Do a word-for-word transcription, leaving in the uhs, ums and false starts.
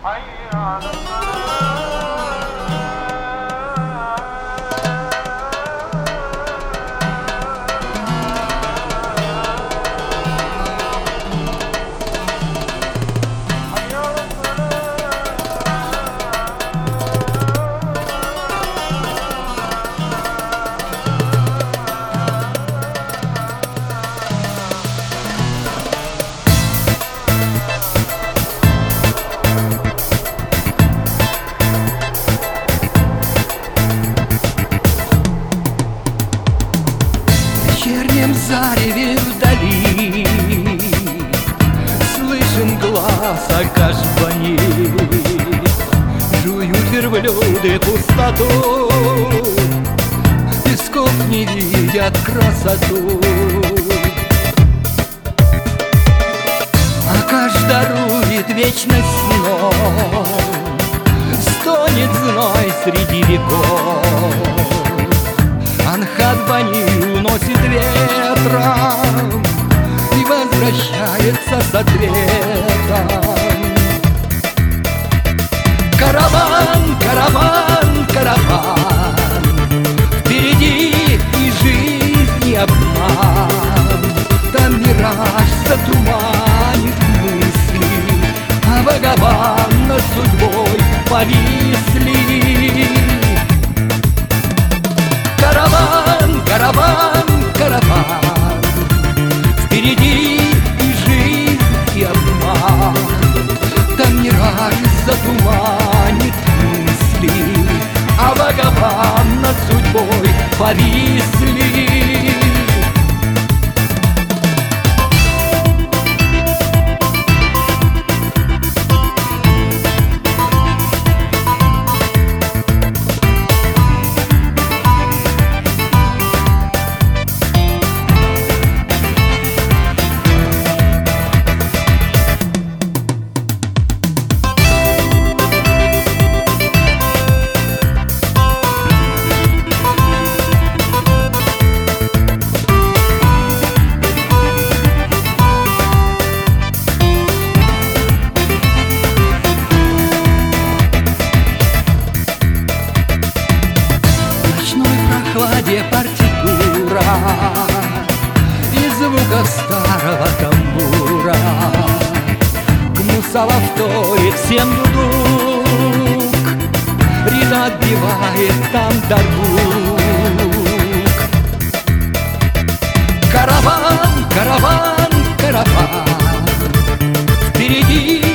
В вечернем зареве вдали слышен глаз окажбани. Жуют верблюды пустоту, песков не видят красоту. Акаш дарует вечность сном, стонет зной среди веков. Анхат-бани уносит ветром и возвращается с ответом. Караван, караван, караван, впереди и жизнь, и обман. Там мираж затуманит мысли, а вагабан над судьбой повисли. Караван, караван, караван, впереди и жизнь, и обман. Там мираж затуманит мысли, а вагабан над судьбой повисли. Прохладе партитура и звука старого тамбура. Гнусово вторит всем дудук, Рида отбивает там дарбук. Караван, караван, караван, впереди